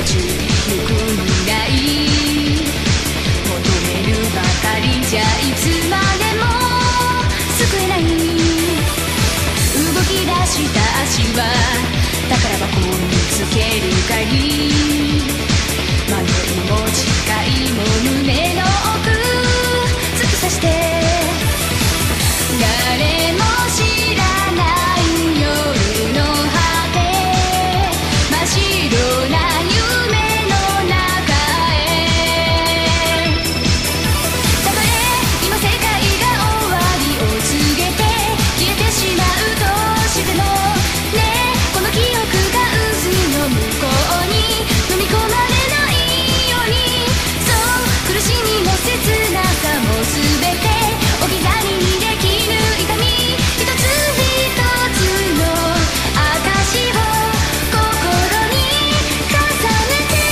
ちゆく未来求めるばかりじゃいつまでも救えない。動き出した足は宝箱を見つける鍵。迷いも誓いも胸の奥突き刺して、誰も知らない夜の果て、真っ白な夢の中へ。黙れ今世界が終わりを告げて消えてしまうとしてもね、この記憶が渦の向こうに飲み込まれないように。そう苦しみも切なさも全て置き去りにできぬ痛み、一つ一つの証を心に重ねて。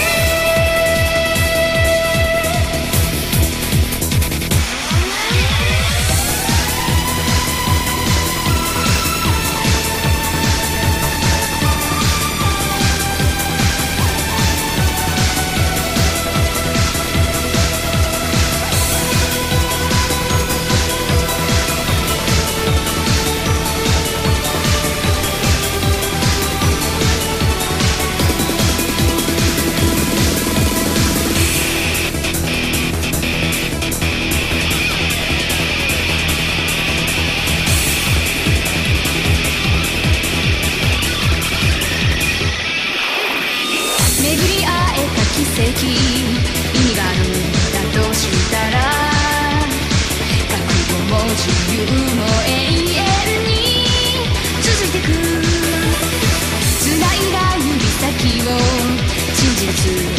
巡り会えた奇跡、意味があるんだとしたら、覚悟も自由も永遠に続いてく。繋いだ指先を真実